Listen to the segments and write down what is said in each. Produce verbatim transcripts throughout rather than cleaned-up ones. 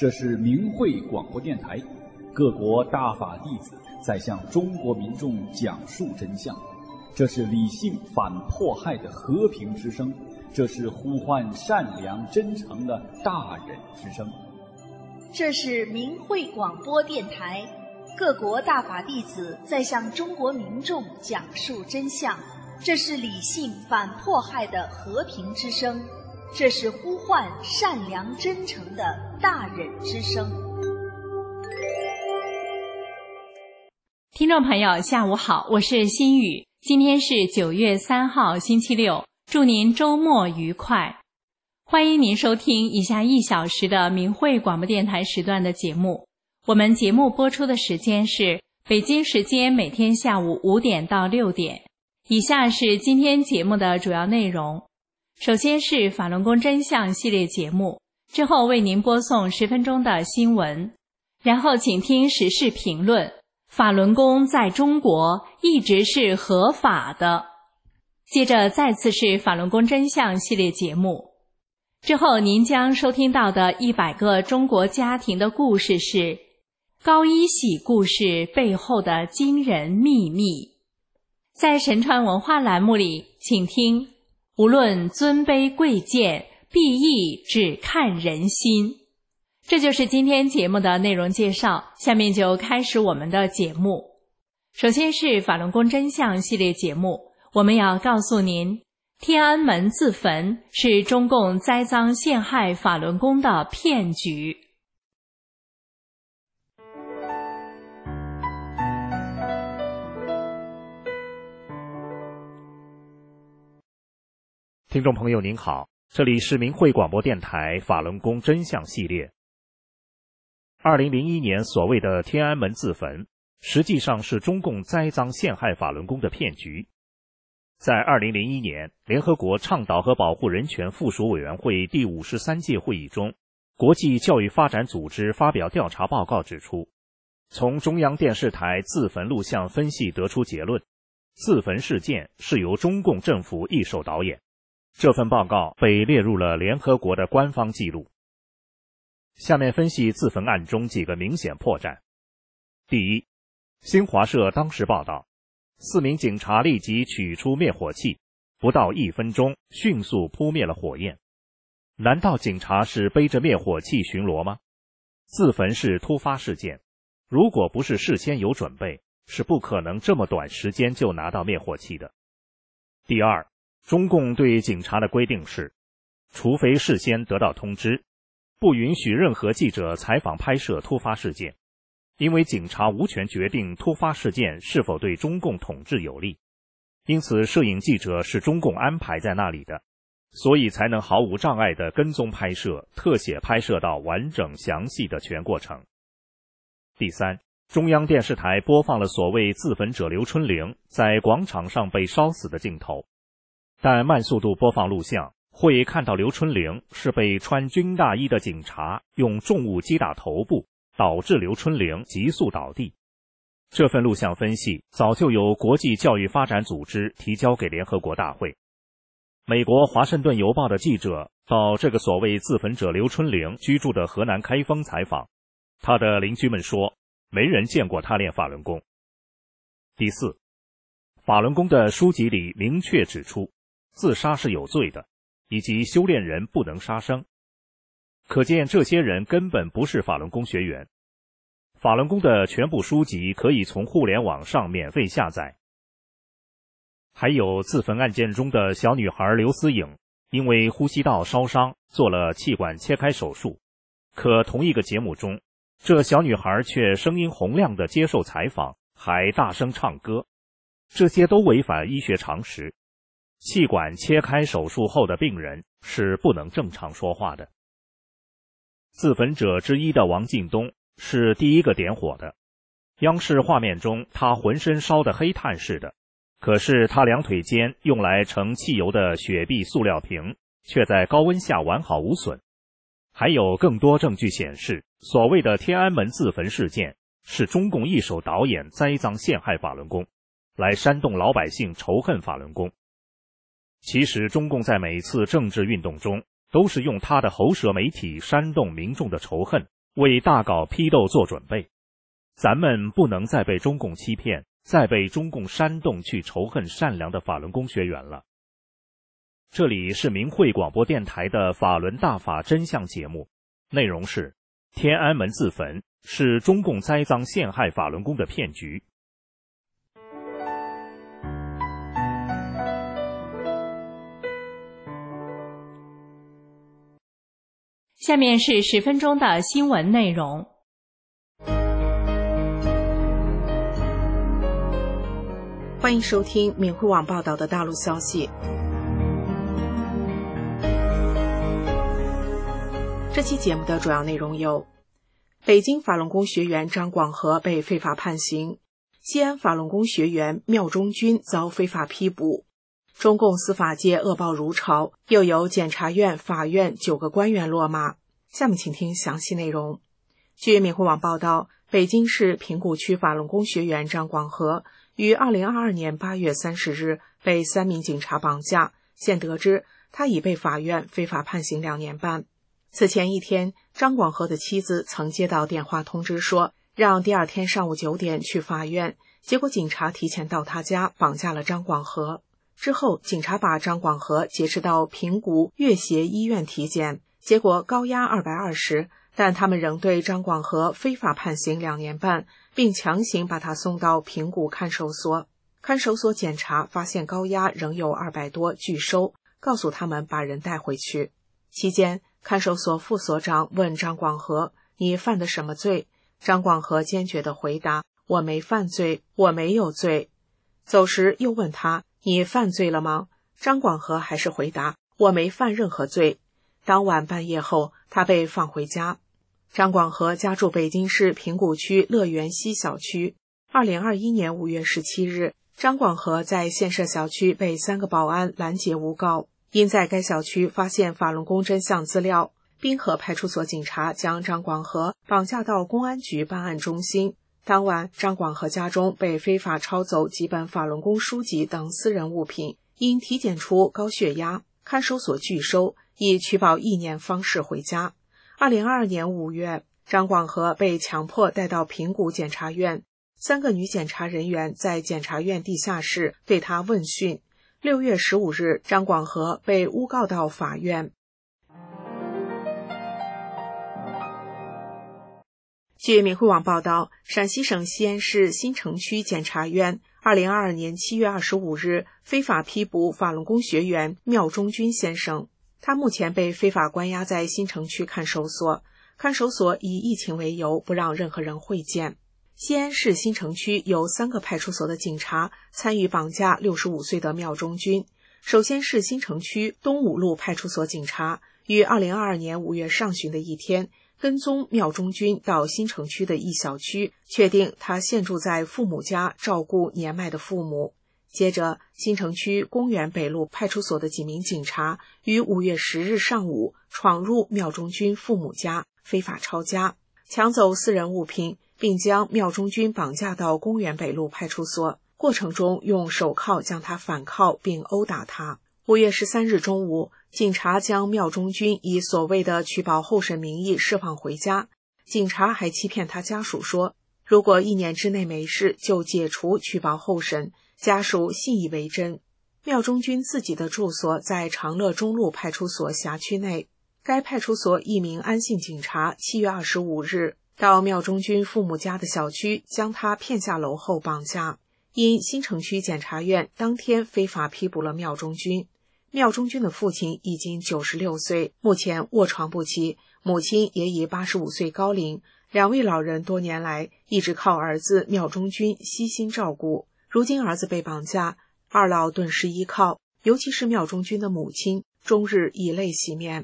这是明慧广播电台，各国大法弟子在向中国民众讲述真相。这是理性反迫害的和平之声，这是呼唤善良真诚的大忍之声。 这是明慧广播电台，各国大法弟子在向中国民众讲述真相。这是理性反迫害的和平之声，这是呼唤善良真诚的大忍之声。 听众朋友下午好，我是心雨，今天是九月三号星期六，祝您周末愉快。欢迎您收听以下一小时的明慧广播电台时段的节目。我们节目播出的时间是北京时间每天下午五点到六点。以下是今天节目的主要内容。首先是法轮功真相系列节目，之后为您播送十分钟的新闻，然后请听时事评论。法轮功在中国一直是合法的。接着再次是法轮功真相系列节目。之后您将收听到的一百个中国家庭的故事是高一喜故事背后的惊人秘密。在神传文化栏目里，请听无论尊卑贵贱，必亦只看人心。这就是今天节目的内容介绍，下面就开始我们的节目。首先是法轮功真相系列节目，我们要告诉您，天安门自焚是中共栽赃陷害法轮功的骗局。 听众朋友您好，这里是明慧广播电台法轮功真相系列。二零零一年所谓的天安门自焚，实际上是中共栽赃陷害法轮功的骗局。在二零零一年，联合国倡导和保护人权附属委员会第五十三届会议中，国际教育发展组织发表调查报告指出，从中央电视台自焚录像分析得出结论，自焚事件是由中共政府一手导演。这份报告被列入了联合国的官方记录。下面分析自焚案中几个明显破绽。第一，新华社当时报道，四名警察立即取出灭火器，不到一分钟迅速扑灭了火焰。难道警察是背着灭火器巡逻吗？自焚是突发事件，如果不是事先有准备，是不可能这么短时间就拿到灭火器的。第二，中共对警察的规定是，除非事先得到通知，不允许任何记者采访拍摄突发事件，因为警察无权决定突发事件是否对中共统治有利，因此摄影记者是中共安排在那里的，所以才能毫无障碍地跟踪拍摄、特写拍摄到完整详细的全过程。第三，中央电视台播放了所谓自焚者刘春玲在广场上被烧死的镜头，但慢速度播放录像会看到刘春玲是被穿军大衣的警察用重物击打头部，导致刘春玲急速倒地。这份录像分析早就由国际教育发展组织提交给联合国大会。美国华盛顿邮报的记者到这个所谓自焚者刘春玲居住的河南开封采访，他的邻居们说，没人见过他练法轮功。第四，法轮功的书籍里明确指出，自杀是有罪的，以及修炼人不能杀生。可见这些人根本不是法轮功学员。法轮功的全部书籍可以从互联网上免费下载。还有自焚案件中的小女孩刘思颖，因为呼吸道烧伤做了气管切开手术，可同一个节目中，这小女孩却声音洪亮地接受采访，还大声唱歌，这些都违反医学常识。气管切开手术后的病人是不能正常说话的。自焚者之一的王进东是第一个点火的，央视画面中他浑身烧得黑炭似的，可是他两腿间用来盛汽油的雪碧塑料瓶却在高温下完好无损。还有更多证据显示，所谓的天安门自焚事件是中共一手导演栽赃陷害法轮功，来煽动老百姓仇恨法轮功。其实中共在每次政治运动中都是用他的喉舌媒体煽动民众的仇恨， 为大搞批斗做准备。咱们不能再被中共欺骗，再被中共煽动去仇恨善良的法轮功学员了。这里是明慧广播电台的法轮大法真相节目，内容是天安门自焚是中共栽赃陷害法轮功的骗局。 下面是十分钟的新闻内容。 欢迎收听明慧网报道的大陆消息。这期节目的主要内容有：北京法轮功学员张广和被非法判刑，西安法轮功学员缪中军遭非法批捕，中共司法界恶报如潮，又有检察院、法院九个官员落马。下面请听详细内容。据明慧网报道，北京市平谷区法轮功学员张广和于二零二二年八月三十日被三名警察绑架，现得知他已被法院非法判刑两年半。此前一天，张广和的妻子曾接到电话通知说，让第二天上午九点去法院，结果警察提前到他家绑架了张广和。之后，警察把张广和劫持到平谷粤协医院体检，结果高压二百二十，但他们仍对张广和非法判刑两年半，并强行把他送到平谷看守所。看守所检查发现高压仍有二百多，拒收，告诉他们把人带回去。期间，看守所副所长问张广和：“你犯的什么罪？”张广和坚决地回答：“我没犯罪，我没有罪。”走时又问他：“你犯罪了吗？”张广和还是回答：“我没犯任何罪。”当晚半夜后，他被放回家。张广和家住北京市平谷区乐园西小区。二零二一年五月十七日，张广和在建设小区被三个保安拦截诬告。因在该小区发现法轮功真相资料，滨河派出所警察将张广和绑架到公安局办案中心。当晚，张广和家中被非法抄走几本法轮功书籍等私人物品，因体检出高血压，看守所拒收，以取保意念方式回家。二零二二年五月，张广和被强迫带到平谷检察院，三个女检察人员在检察院地下室对他问讯。六月十五日，张广和被诬告到法院。据明慧网报道，陕西省西安市新城区检察院二零二二年七月二十五日非法批捕法轮功学员缪中军先生，他目前被非法关押在新城区看守所，看守所以疫情为由不让任何人会见。西安市新城区有三个派出所的警察参与绑架六十五岁的缪中军。首先是新城区东五路派出所警察，于二零二二年五月上旬的一天，跟踪缪中军到新城区的一小区，确定他现住在父母家照顾年迈的父母。接着，新城区公园北路派出所的几名警察于五月十日上午闯入缪中军父母家，非法抄家，抢走私人物品，并将缪中军绑架到公园北路派出所，过程中用手铐将他反铐并殴打他。五月十三日中午，警察将缪中军以所谓的取保候审名义释放回家。警察还欺骗他家属说，如果一年之内没事，就解除取保候审，家属信以为真。缪中军自己的住所在长乐中路派出所辖区内，该派出所一名安姓警察七月二十五日到缪中军父母家的小区，将他骗下楼后绑架。因新城区检察院当天非法批捕了缪中军。缪中军的父亲已经九十六岁，目前卧床不起，母亲也已八十五岁高龄，两位老人多年来一直靠儿子缪中军悉心照顾。如今儿子被绑架，二老顿时依靠，尤其是缪中军的母亲，终日以泪洗面。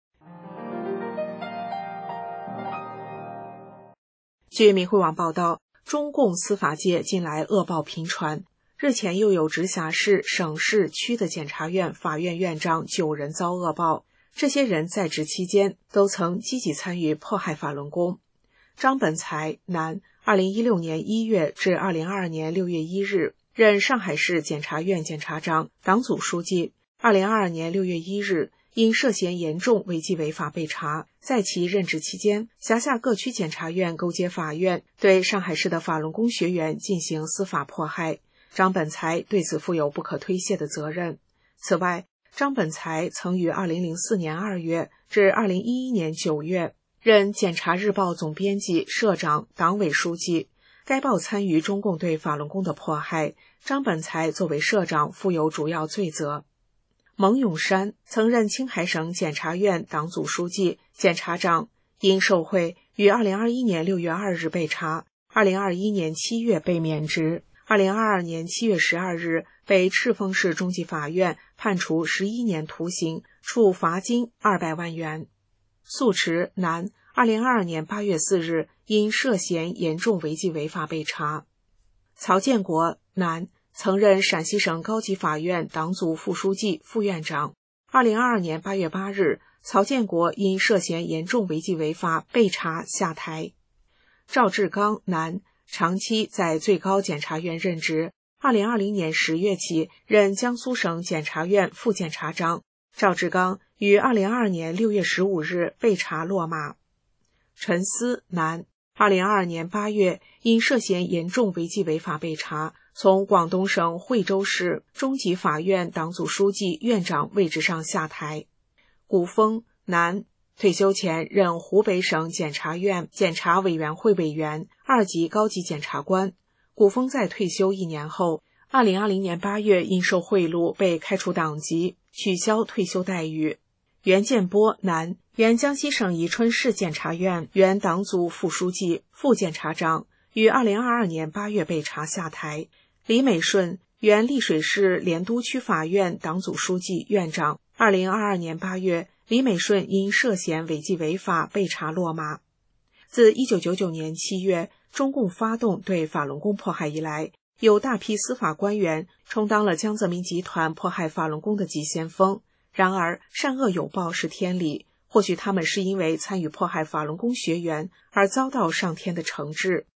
据明慧网报道，中共司法界近来恶报频传，日前又有直辖市、省市区的检察院、法院院长九人遭恶报，这些人在职期间都曾积极参与迫害法轮功。张本才，男，二零一六年一月至二零二二年六月一日，任上海市检察院检察长、党组书记。二零二二年六月一日， 因涉嫌严重违纪违法被查，在其任职期间，辖下各区检察院勾结法院，对上海市的法轮功学员进行司法迫害。张本才对此负有不可推卸的责任。此外，张本才曾于二零零四年二月至二零一一年九月任检察日报总编辑、社长、党委书记。该报参与中共对法轮功的迫害，张本才作为社长负有主要罪责。蒙永山曾任青海省检察院党组书记、检察长，因受贿于二零二一年六月二日被查，二零二一年七月被免职，二零二二年七月十二日被赤峰市中级法院判处十一年徒刑，处罚金二百万元。宿池男，二零二二年八月四日因涉嫌严重违纪违法被查。曹建国男，曾任陕西省高级法院党组副书记、副院长。二零二二年八月八日，曹建国因涉嫌严重违纪违法被查下台。赵志刚男，长期在最高检察院任职，二零二零年十月起任江苏省检察院副检察长。赵志刚于二零二二年六月十五日被查落马。陈思男，二零二二年八月因涉嫌严重违纪违法被查，从广东省惠州市中级法院党组书记、院长位置上下台。古峰男，退休前任湖北省检察院检察委员会委员、二级高级检察官。古峰在退休一年后，二零二零年八月因受贿赂被开除党籍，取消退休待遇。袁建波男，原江西省宜春市检察院原党组副书记、副检察长，于二零二二年八月被查下台。李美顺，原丽水市莲都区法院党组书记、院长，二零二二年八月，李美顺因涉嫌违纪违法被查落马。自一九九九年七月中共发动对法轮功迫害以来，有大批司法官员充当了江泽民集团迫害法轮功的急先锋。然而，善恶有报是天理，或许他们是因为参与迫害法轮功学员而遭到上天的惩治。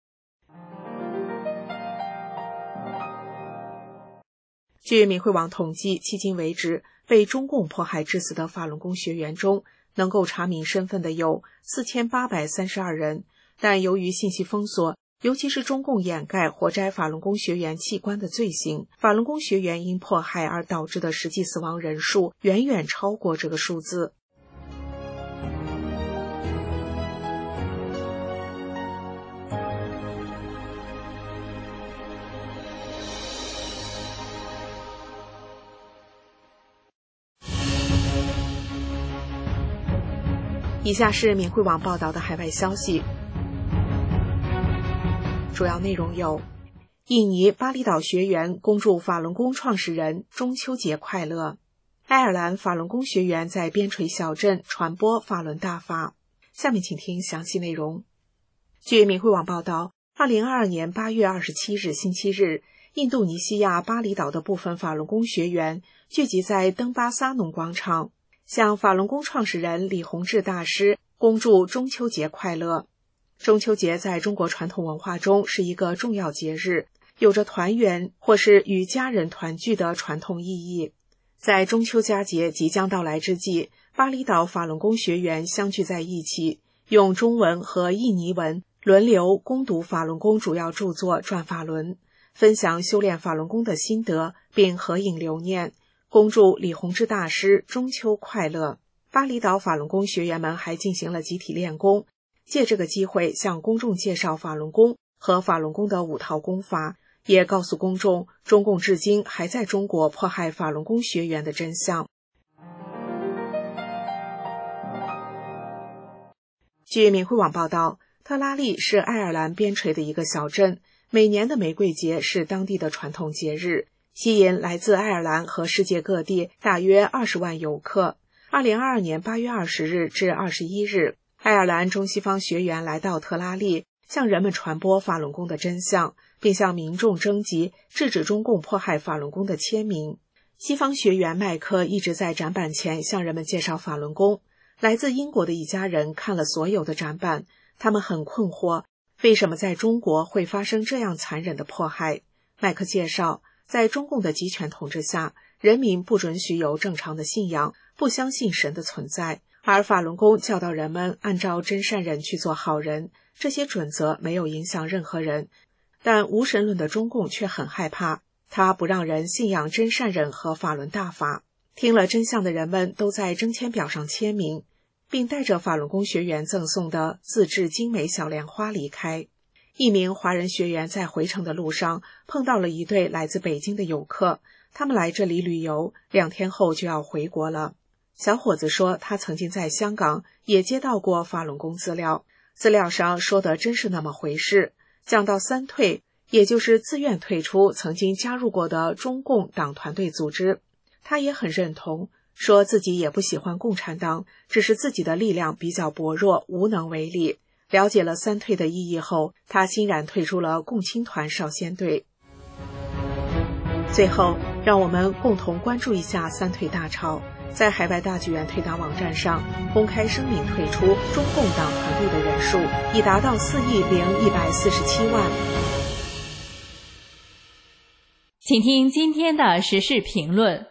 据民慧网统计，迄今为止，被中共迫害致死的法轮功学员中，能够查明身份的有四千八百三十二人，但由于信息封锁，尤其是中共掩盖活摘法轮功学员器官的罪行，法轮功学员因迫害而导致的实际死亡人数远远超过这个数字。以下是民慧网报道的海外消息，主要内容有：印尼巴厘岛学员恭祝法轮功创始人中秋节快乐；爱尔兰法轮功学员在边陲小镇传播法轮大法。下面请听详细内容。据民慧网报道，二零二二年八月二十七日星期日，印度尼西亚巴厘岛的部分法轮功学员聚集在登巴萨农广场，向法轮功创始人李洪志大师恭祝中秋节快乐。中秋节在中国传统文化中是一个重要节日，有着团圆或是与家人团聚的传统意义。在中秋佳节即将到来之际，巴厘岛法轮功学员相聚在一起，用中文和印尼文轮流攻读法轮功主要著作《转法轮》，分享修炼法轮功的心得，并合影留念，恭祝李洪志大师中秋快乐。巴厘岛法轮功学员们还进行了集体练功，借这个机会向公众介绍法轮功和法轮功的五套功法，也告诉公众中共至今还在中国迫害法轮功学员的真相。据民慧网报道，特拉利是爱尔兰边陲的一个小镇，每年的玫瑰节是当地的传统节日，吸引来自爱尔兰和世界各地大约二十万游客。二零二二年八月二十日至二十一日，爱尔兰中西方学员来到特拉利，向人们传播法轮功的真相，并向民众征集制止中共迫害法轮功的签名。西方学员麦克一直在展板前向人们介绍法轮功。来自英国的一家人看了所有的展板，他们很困惑，为什么在中国会发生这样残忍的迫害？麦克介绍，在中共的集权统治下， 人民不准许有正常的信仰，不相信神的存在。而法轮功教导人们按照真善忍去做好人，这些准则没有影响任何人。但无神论的中共却很害怕，他不让人信仰真善忍和法轮大法。听了真相的人们都在征签表上签名，并带着法轮功学员赠送的自制精美小莲花离开。一名华人学员在回程的路上碰到了一对来自北京的游客，他们来这里旅游，两天后就要回国了。小伙子说，他曾经在香港也接到过法轮功资料，资料上说的真是那么回事。讲到三退，也就是自愿退出曾经加入过的中共党团队组织，他也很认同，说自己也不喜欢共产党，只是自己的力量比较薄弱，无能为力。了解了三退的意义后，他欣然退出了共青团少先队。最后，让我们共同关注一下三退大潮。在海外大剧院退党网站上公开声明退出中共党团队的人数已达到四亿零一百四十七万。 请听今天的时事评论。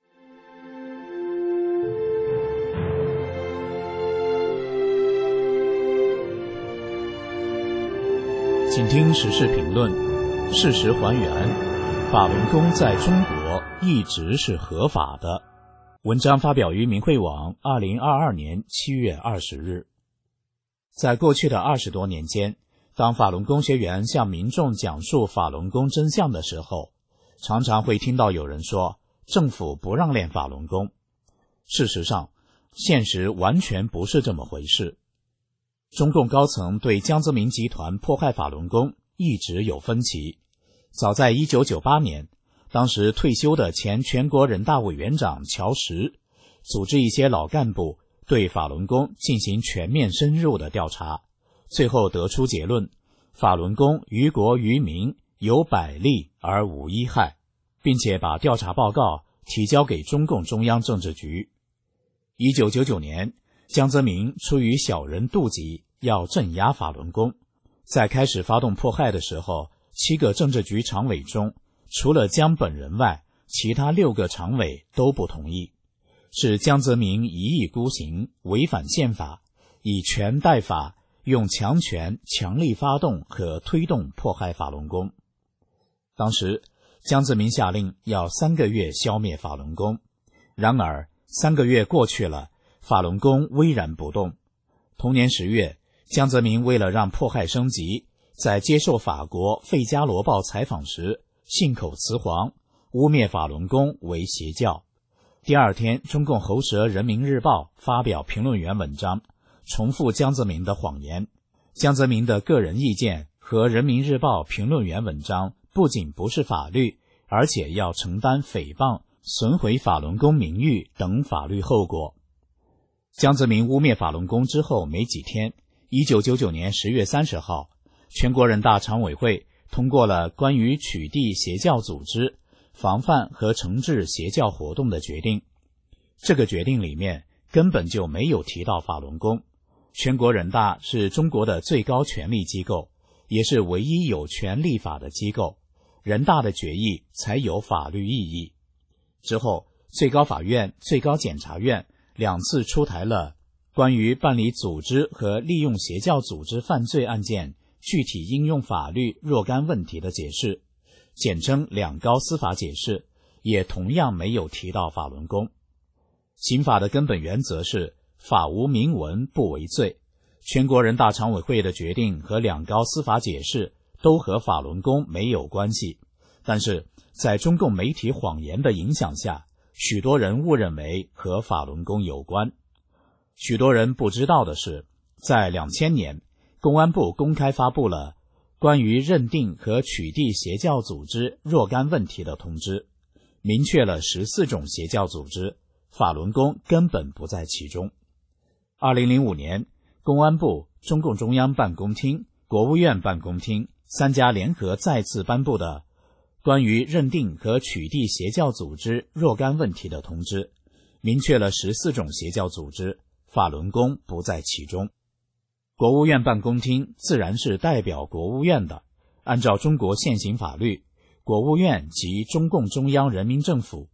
请听时事评论，事实还原，法轮功在中国一直是合法的。文章发表于明慧网二零二二年七月二十日。在过去的二十多年间，当法轮功学员向民众讲述法轮功真相的时候，常常会听到有人说政府不让练法轮功。事实上，现实完全不是这么回事。中共高层对江泽民集团迫害法轮功一直有分歧。早在一九九八年，当时退休的前全国人大委员长乔石组织一些老干部对法轮功进行全面深入的调查，最后得出结论，法轮功于国于民有百利而无一害，并且把调查报告提交给中共中央政治局。一九九九年，江泽民出于小人妒忌，要镇压法轮功，在开始发动迫害的时候，七个政治局常委中除了江本人外，其他六个常委都不同意，是江泽民一意孤行，违反宪法，以权代法，用强权强力发动和推动迫害法轮功。当时江泽民下令要三个月消灭法轮功，然而三个月过去了，法轮功巍然不动。同年十月，江泽民为了让迫害升级，在接受法国《费加罗报》采访时信口雌黄，污蔑法轮功为邪教。第二天，中共喉舌《人民日报》发表评论员文章，重复江泽民的谎言。江泽民的个人意见和《人民日报》评论员文章不仅不是法律，而且要承担诽谤、损毁法轮功名誉等法律后果。江泽民污蔑法轮功之后没几天，一九九九年十月三十号，全国人大常委会通过了关于取缔邪教组织、防范和惩治邪教活动的决定。这个决定里面根本就没有提到法轮功。全国人大是中国的最高权力机构，也是唯一有权立法的机构，人大的决议才有法律意义。之后，最高法院、最高检察院两次出台了关于办理组织和利用邪教组织犯罪案件具体应用法律若干问题的解释，简称两高司法解释，也同样没有提到法轮功。刑法的根本原则是法无明文不为罪，全国人大常委会的决定和两高司法解释都和法轮功没有关系，但是在中共媒体谎言的影响下，许多人误认为和法轮功有关。许多人不知道的是，在两千年，公安部公开发布了关于认定和取缔邪教组织若干问题的通知，明确了十四种邪教组织，法轮功根本不在其中。二零零五年，公安部、中共中央办公厅、国务院办公厅三家联合再次颁布的关于认定和取缔邪教组织若干问题的通知，明确了十四种邪教组织，法轮功不在其中。国务院办公厅自然是代表国务院的，按照中国现行法律，国务院及中共中央人民政府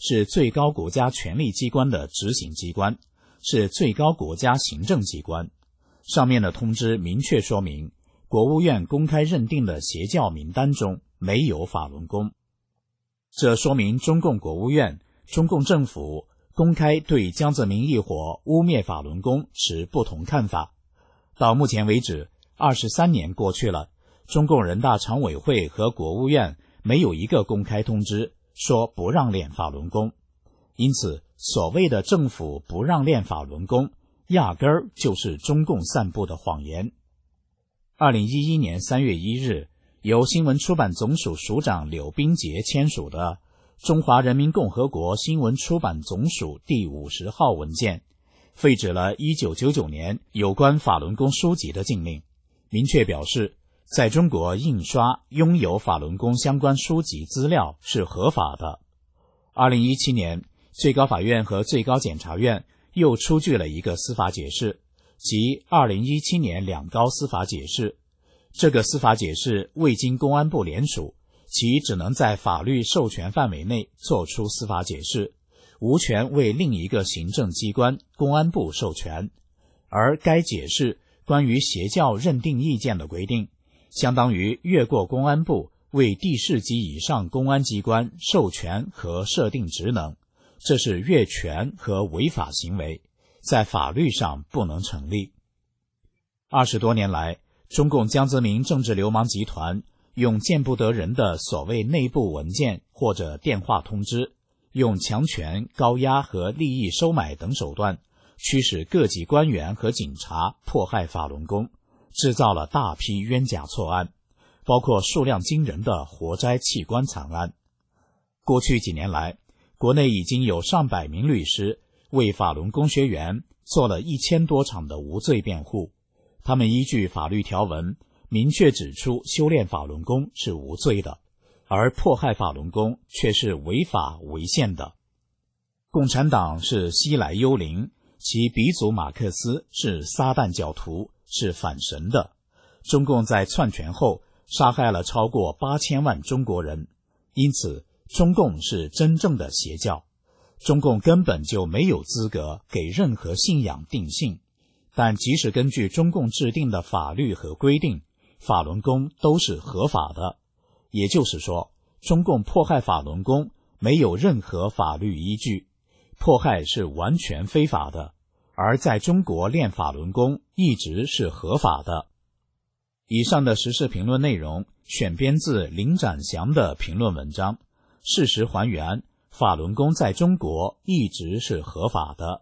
是最高国家权力机关的执行机关，是最高国家行政机关。上面的通知明确说明，国务院公开认定的邪教名单中没有法轮功。这说明中共国务院、中共政府公开对江泽民一伙污蔑法轮功持不同看法。到目前为止，二十三年过去了，中共人大常委会和国务院没有一个公开通知说不让练法轮功。因此，所谓的政府不让练法轮功，压根儿就是中共散布的谎言。二零一一年三月一日，由新闻出版总署署长柳斌杰签署的《中华人民共和国新闻出版总署第五十号文件》，废止了一九九九年有关法轮功书籍的禁令，明确表示，在中国印刷拥有法轮功相关书籍资料是合法的。二零一七年，最高法院和最高检察院又出具了一个司法解释，即二零一七年两高司法解释。这个司法解释未经公安部联署，其只能在法律授权范围内作出司法解释，无权为另一个行政机关公安部授权。而该解释关于邪教认定意见的规定，相当于越过公安部为地市级以上公安机关授权和设定职能，这是越权和违法行为，在法律上不能成立。二十多年来，中共江泽民政治流氓集团用见不得人的所谓内部文件或者电话通知，用强权、高压和利益收买等手段，驱使各级官员和警察迫害法轮功，制造了大批冤假错案，包括数量惊人的活摘器官惨案。过去几年来，国内已经有上百名律师为法轮功学员做了一千多场的无罪辩护，他们依据法律条文明确指出修炼法轮功是无罪的，而迫害法轮功却是违法违宪的。共产党是西来幽灵，其鼻祖马克思是撒旦教徒，是反神的。中共在篡权后杀害了超过八千万中国人，因此中共是真正的邪教。中共根本就没有资格给任何信仰定性，但即使根据中共制定的法律和规定，法轮功都是合法的。也就是说，中共迫害法轮功没有任何法律依据，迫害是完全非法的，而在中国练法轮功一直是合法的。以上的时事评论内容选编自林展祥的评论文章，事实还原，法轮功在中国一直是合法的。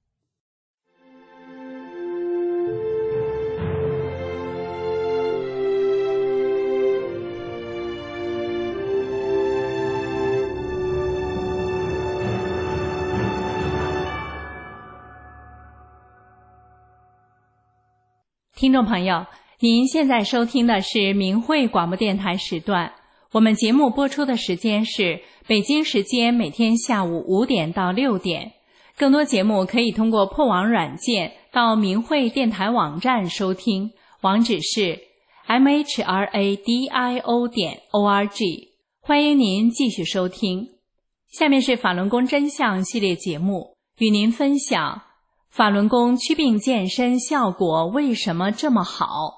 听众朋友，您现在收听的是明慧广播电台时段，我们节目播出的时间是北京时间每天下午五点到六点。更多节目可以通过破网软件到明慧电台网站收听，网址是 m h r a d i o 点 o r g。 欢迎您继续收听。下面是法轮功真相系列节目，与您分享法轮功祛病健身效果为什么这么好？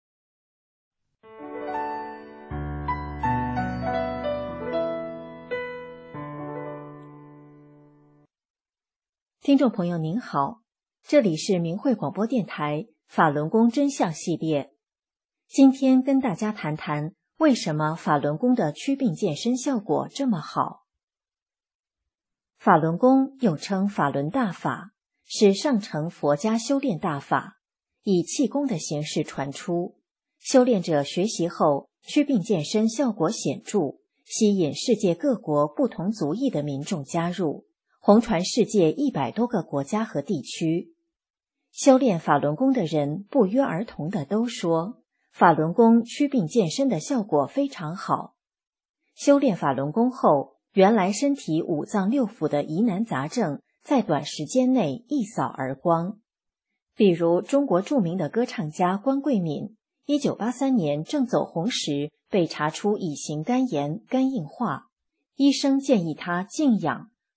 听众朋友您好，这里是明慧广播电台法轮功真相系列。今天跟大家谈谈为什么法轮功的祛病健身效果这么好。法轮功又称法轮大法，是上乘佛家修炼大法，以气功的形式传出，修炼者学习后祛病健身效果显著，吸引世界各国不同族裔的民众加入，红传世界一百多个国家和地区。修炼法轮功的人不约而同的都说，法轮功祛病健身的效果非常好。修炼法轮功后，原来身体五脏六腑的疑难杂症在短时间内一扫而光。比如中国著名的歌唱家关桂敏，一九八三年正走红时被查出乙型肝炎、肝硬化，医生建议他静养，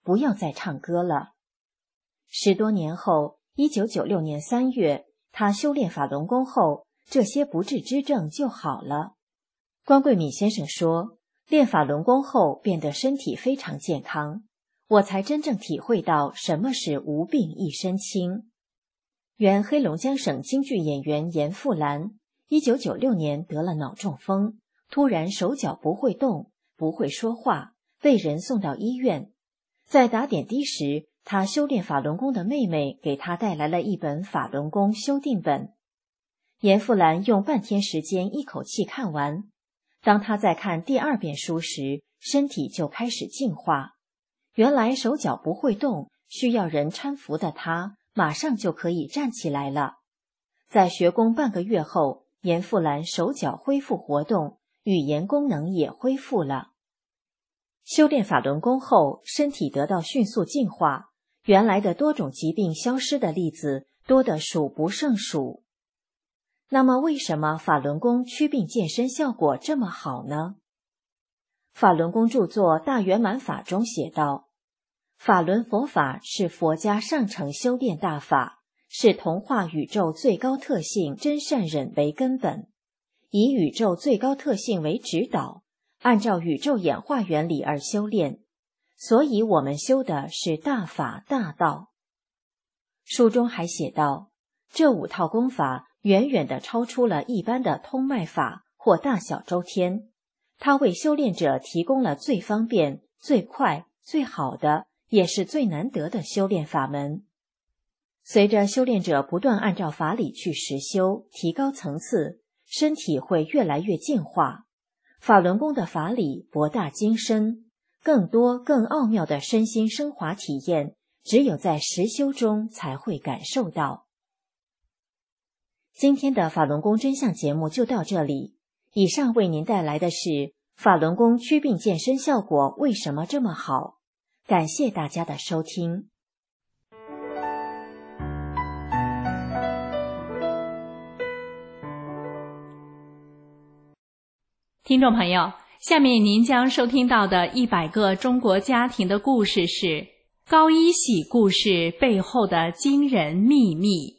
不要再唱歌了。十多年后，一九九六年三月，他修炼法轮功后，这些不治之症就好了。关桂敏先生说，练法轮功后变得身体非常健康，我才真正体会到什么是无病一身轻。原黑龙江省京剧演员严复兰，一九九六年得了脑中风，突然手脚不会动，不会说话，被人送到医院。在打点滴时，他修炼法轮功的妹妹给他带来了一本法轮功修订本。严复兰用半天时间一口气看完。当他在看第二遍书时，身体就开始进化。原来手脚不会动，需要人搀扶的他，马上就可以站起来了。在学功半个月后，严复兰手脚恢复活动，语言功能也恢复了。修炼法轮功后，身体得到迅速进化，原来的多种疾病消失的例子多得数不胜数。那么为什么法轮功祛病健身效果这么好呢？法轮功著作《大圆满法》中写道，法轮佛法是佛家上乘修炼大法，是同化宇宙最高特性真善忍为根本，以宇宙最高特性为指导，按照宇宙演化原理而修炼，所以我们修的是大法大道。书中还写道，这五套功法远远地超出了一般的通脉法或大小周天，它为修炼者提供了最方便、最快、最好的，也是最难得的修炼法门。随着修炼者不断按照法理去实修，提高层次，身体会越来越进化。法轮功的法理博大精深，更多更奥妙的身心升华体验，只有在实修中才会感受到。今天的法轮功真相节目就到这里。以上为您带来的是法轮功祛病健身效果为什么这么好？感谢大家的收听。 听众朋友，下面您将收听到的一百个中国家庭的故事是高一喜故事背后的惊人秘密。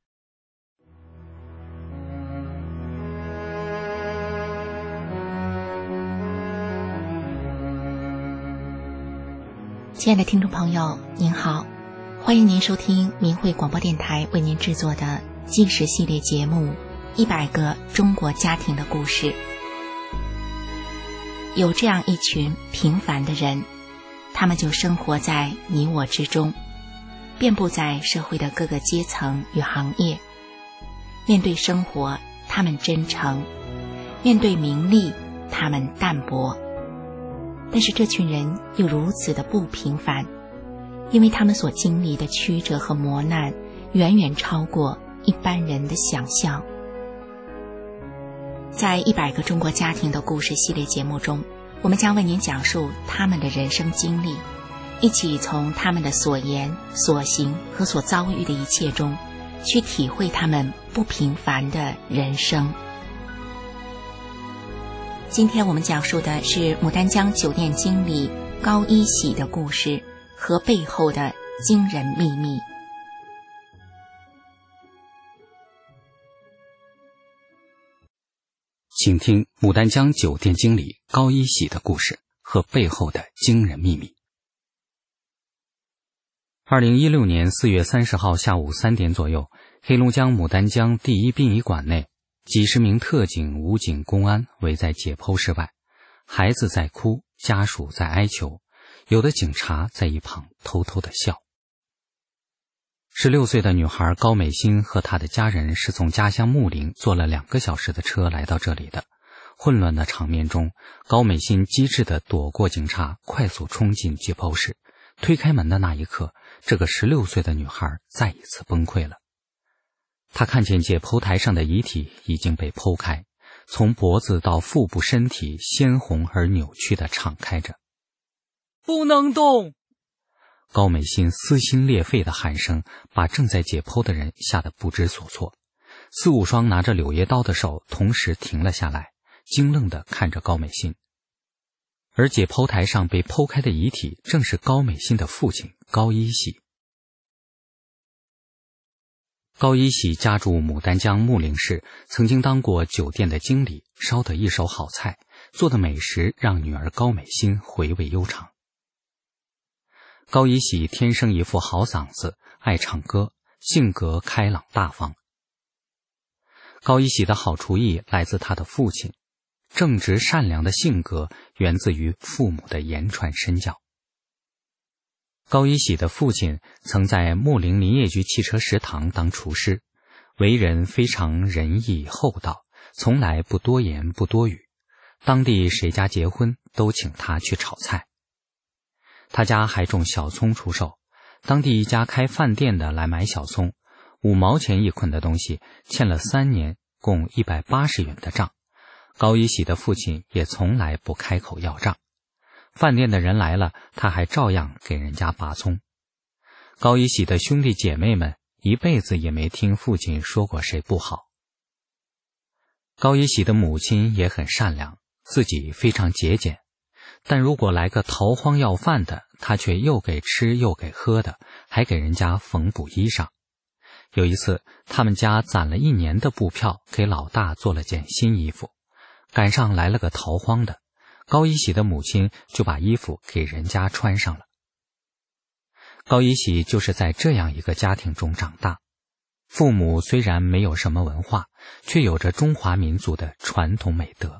亲爱的听众朋友，您好，欢迎您收听明慧广播电台为您制作的纪实系列节目《一百个中国家庭的故事》。有这样一群平凡的人，他们就生活在你我之中，遍布在社会的各个阶层与行业。面对生活，他们真诚；面对名利，他们淡泊。但是这群人又如此的不平凡，因为他们所经历的曲折和磨难远远超过一般人的想象。在一百个中国家庭的故事系列节目中，我们将为您讲述他们的人生经历，一起从他们的所言所行和所遭遇的一切中去体会他们不平凡的人生。今天我们讲述的是牡丹江酒店经理高一喜的故事和背后的惊人秘密。 请听牡丹江酒店经理高一喜的故事和背后的惊人秘密。二零一六年四月三十号下午三点左右，黑龙江牡丹江第一殡仪馆内，几十名特警、武警、公安围在解剖室外，孩子在哭，家属在哀求，有的警察在一旁偷偷地笑。十六岁的女孩高美欣和她的家人是从家乡木陵坐了两个小时的车来到这里的。混乱的场面中，高美欣机智地躲过警察，快速冲进解剖室。推开门的那一刻，这个十六岁的女孩再一次崩溃了。她看见解剖台上的遗体已经被剖开，从脖子到腹部身体鲜红而扭曲地敞开着。不能动！高美欣撕心裂肺的喊声把正在解剖的人吓得不知所措。四五双拿着柳叶刀的手同时停了下来，惊愣地看着高美欣。 而解剖台上被剖开的遗体正是高美心的父亲高一喜。高一喜家住牡丹江木陵市，曾经当过酒店的经理，烧得一手好菜，做的美食让女儿高美心回味悠长。高一喜天生一副好嗓子，爱唱歌，性格开朗大方。高一喜的好厨艺来自他的父亲，正直善良的性格源自于父母的言传身教。高一喜的父亲曾在木陵林业局汽车食堂当厨师，为人非常仁义厚道，从来不多言不多语，当地谁家结婚都请他去炒菜。他家还种小葱出售，当地一家开饭店的来买小葱，五毛钱一捆的东西，欠了三年，共一百八十元的账。高一喜的父亲也从来不开口要账，饭店的人来了，他还照样给人家拔葱。高一喜的兄弟姐妹们一辈子也没听父亲说过谁不好。高一喜的母亲也很善良，自己非常节俭，但如果来个逃荒要饭的，他却又给吃又给喝的，还给人家缝补衣裳。有一次，他们家攒了一年的布票，给老大做了件新衣服，赶上来了个逃荒的，高一喜的母亲就把衣服给人家穿上了。高一喜就是在这样一个家庭中长大，父母虽然没有什么文化，却有着中华民族的传统美德。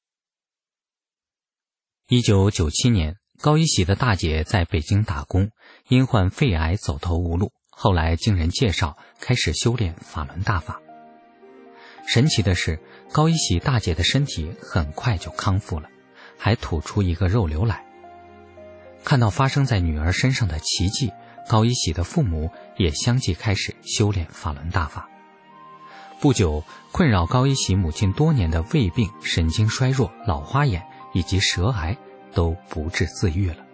一九九七年，高一喜的大姐在北京打工，因患肺癌走投无路，后来经人介绍开始修炼法轮大法。神奇的是，高一喜大姐的身体很快就康复了，还吐出一个肉瘤来。看到发生在女儿身上的奇迹，高一喜的父母也相继开始修炼法轮大法。不久，困扰高一喜母亲多年的胃病、神经衰弱、老花眼以及舌癌都不治自愈了。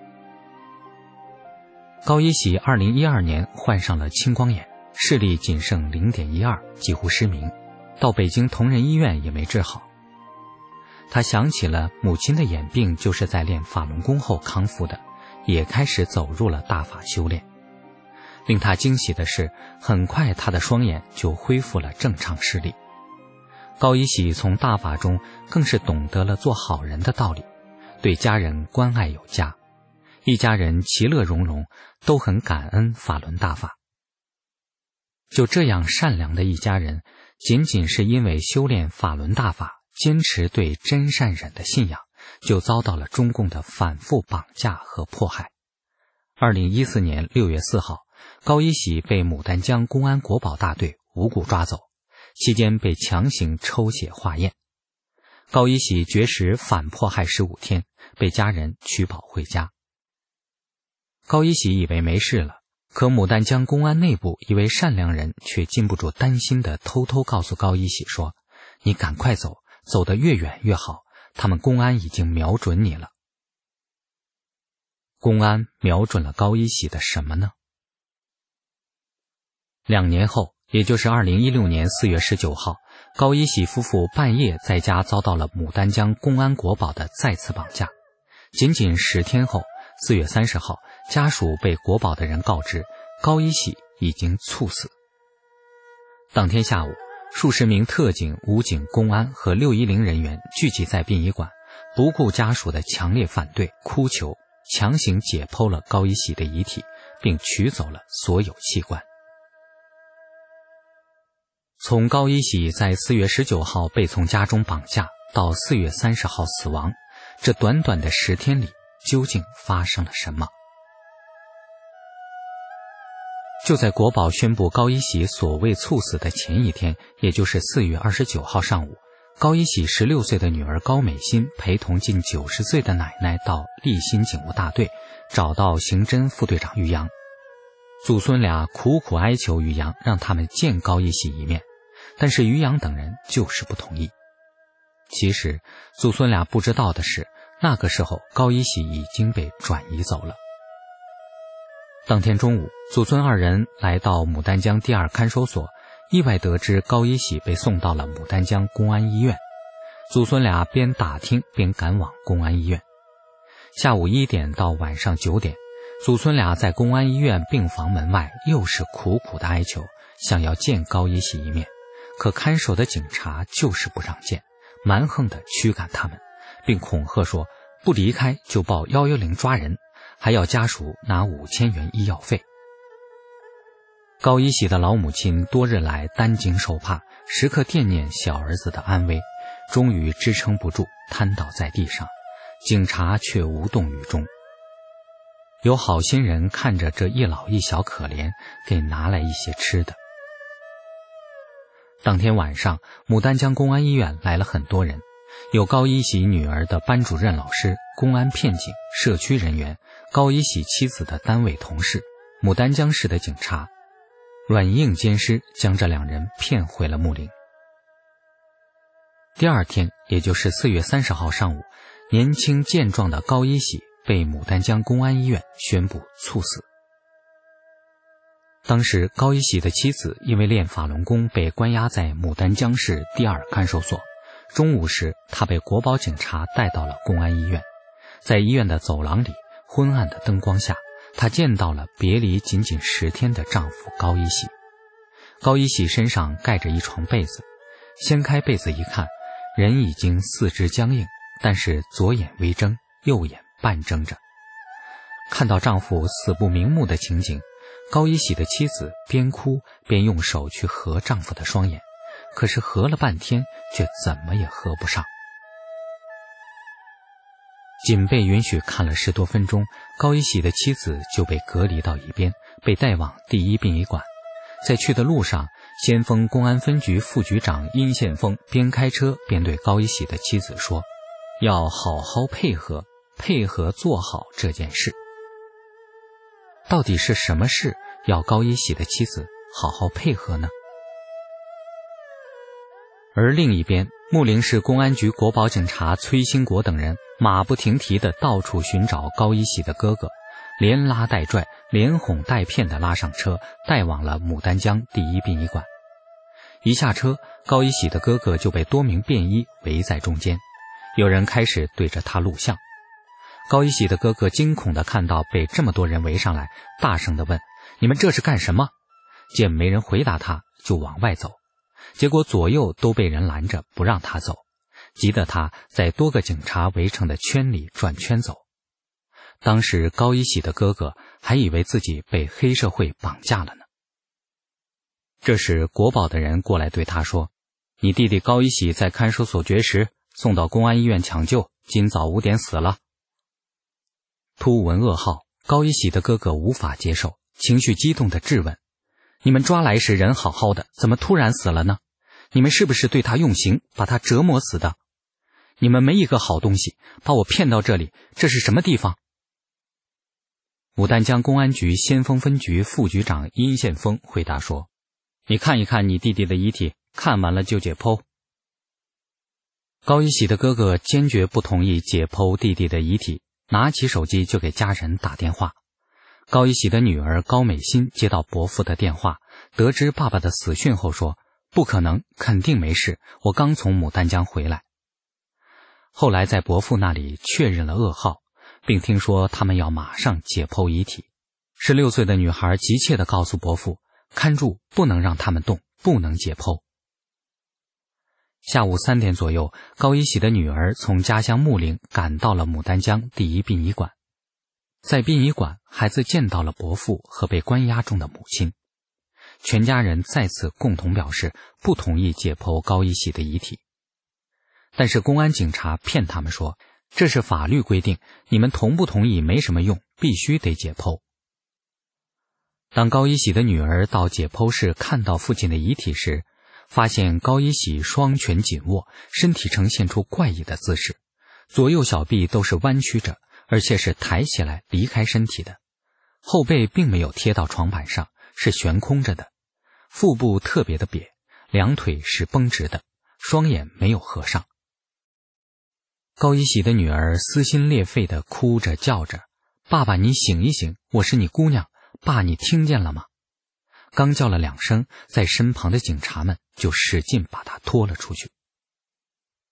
高一喜二零一二年患上了青光眼，视力仅剩 零点一二， 几乎失明，到北京同仁医院也没治好。他想起了母亲的眼病就是在练法轮功后康复的，也开始走入了大法修炼。令他惊喜的是，很快他的双眼就恢复了正常视力。高一喜从大法中更是懂得了做好人的道理，对家人关爱有加，一家人其乐融融，都很感恩法轮大法。就这样善良的一家人，仅仅是因为修炼法轮大法，坚持对真善忍的信仰，就遭到了中共的反复绑架和迫害。二零一四年六月四号，高一喜被牡丹江公安国保大队无故抓走，期间被强行抽血化验。高一喜绝食反迫害十五天，被家人取保回家。高一喜以为没事了，可牡丹江公安内部一位善良人却禁不住担心地偷偷告诉高一喜说：“你赶快走，走得越远越好，他们公安已经瞄准你了。”公安瞄准了高一喜的什么呢？两年后，也就是二零一六年四月十九号，高一喜夫妇半夜在家遭到了牡丹江公安国保的再次绑架。仅仅十天后，四月三十号，家属被国保的人告知，高一喜已经猝死。当天下午，数十名特警、武警、公安和六一零人员聚集在殡仪馆，不顾家属的强烈反对、哭求，强行解剖了高一喜的遗体，并取走了所有器官。从高一喜在四月十九号被从家中绑架到四月三十号死亡，这短短的十天里，究竟发生了什么？就在国保宣布高一喜所谓猝死的前一天，也就是四月二十九号上午，高一喜十六岁的女儿高美心陪同近九十岁的奶奶到立新警务大队，找到刑侦副队长于洋。祖孙俩苦苦哀求于洋让他们见高一喜一面，但是于洋等人就是不同意。其实祖孙俩不知道的是，那个时候高一喜已经被转移走了。当天中午，祖孙二人来到牡丹江第二看守所，意外得知高一喜被送到了牡丹江公安医院。祖孙俩边打听边赶往公安医院。 下午一点到晚上九点，祖孙俩在公安医院病房门外又是苦苦的哀求，想要见高一喜一面，可看守的警察就是不让见，蛮横地驱赶他们，并恐吓说不离开就报一一零抓人，还要家属拿五千元医药费。高一喜的老母亲多日来担惊受怕，时刻惦念小儿子的安危，终于支撑不住，瘫倒在地上，警察却无动于衷。有好心人看着这一老一小可怜，给拿来一些吃的。当天晚上，牡丹江公安医院来了很多人，有高一喜女儿的班主任老师、公安片警、社区人员，高一喜妻子的单位同事，牡丹江市的警察，软硬兼施，将这两人骗回了木陵。第二天，也就是四月三十号上午，年轻健壮的高一喜被牡丹江公安医院宣布猝死。当时高一喜的妻子因为练法轮功被关押在牡丹江市第二看守所，中午时她被国保警察带到了公安医院。在医院的走廊里，昏暗的灯光下，她见到了别离仅仅十天的丈夫高一喜。高一喜身上盖着一床被子，掀开被子一看，人已经四肢僵硬，但是左眼微睁，右眼半睁着。看到丈夫死不瞑目的情景，高一喜的妻子边哭边用手去合丈夫的双眼，可是合了半天却怎么也合不上。仅被允许看了十多分钟，高一喜的妻子就被隔离到一边，被带往第一殡仪馆。在去的路上，先锋公安分局副局长殷宪峰边开车边对高一喜的妻子说，要好好配合，配合做好这件事。到底是什么事要高一喜的妻子好好配合呢？而另一边，木陵市公安局国保警察崔兴国等人马不停蹄地到处寻找高一喜的哥哥，连拉带拽，连哄带骗地拉上车，带往了牡丹江第一殡仪馆。一下车，高一喜的哥哥就被多名便衣围在中间，有人开始对着他录像。高一喜的哥哥惊恐地看到被这么多人围上来，大声地问，你们这是干什么？见没人回答他，就往外走，结果左右都被人拦着不让他走，急得他在多个警察围成的圈里转圈走。当时高一喜的哥哥还以为自己被黑社会绑架了呢。这时国保的人过来对他说，你弟弟高一喜在看守所绝食，送到公安医院抢救，今早五点死了。突闻噩耗，高一喜的哥哥无法接受，情绪激动地质问，你们抓来时人好好的，怎么突然死了呢？你们是不是对他用刑，把他折磨死的？你们没一个好东西，把我骗到这里，这是什么地方？牡丹江公安局先锋分局副局长殷宪峰回答说，你看一看你弟弟的遗体，看完了就解剖。高一喜的哥哥坚决不同意解剖弟弟的遗体，拿起手机就给家人打电话。高一喜的女儿高美心接到伯父的电话，得知爸爸的死讯后说，不可能，肯定没事，我刚从牡丹江回来。后来在伯父那里确认了噩耗，并听说他们要马上解剖遗体。十六岁的女孩急切地告诉伯父，看住，不能让他们动，不能解剖。下午三点左右，高一喜的女儿从家乡木陵赶到了牡丹江第一殡仪馆。在殡仪馆，孩子见到了伯父和被关押中的母亲。全家人再次共同表示不同意解剖高一喜的遗体。但是公安警察骗他们说，这是法律规定，你们同不同意没什么用，必须得解剖。当高一喜的女儿到解剖室看到父亲的遗体时，发现高一喜双拳紧握，身体呈现出怪异的姿势，左右小臂都是弯曲着，而且是抬起来离开身体的，后背并没有贴到床板上，是悬空着的，腹部特别的瘪，两腿是绷直的，双眼没有合上。高一喜的女儿撕心裂肺地哭着叫着，爸爸你醒一醒，我是你姑娘，爸你听见了吗？刚叫了两声，在身旁的警察们就使劲把她拖了出去。